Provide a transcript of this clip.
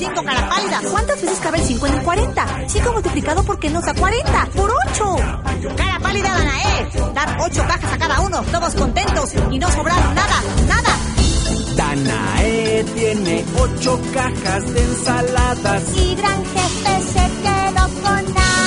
5, cara pálida. ¿Cuántas veces cabe el 5 en el 40? 5 multiplicado por qué nos da 40. ¡Por 8! Cara pálida, Danae. Dar 8 cajas a cada uno, todos contentos y no sobraron nada. Danae tiene 8 cajas de ensaladas. Y Gran Jefe se quedó con nada.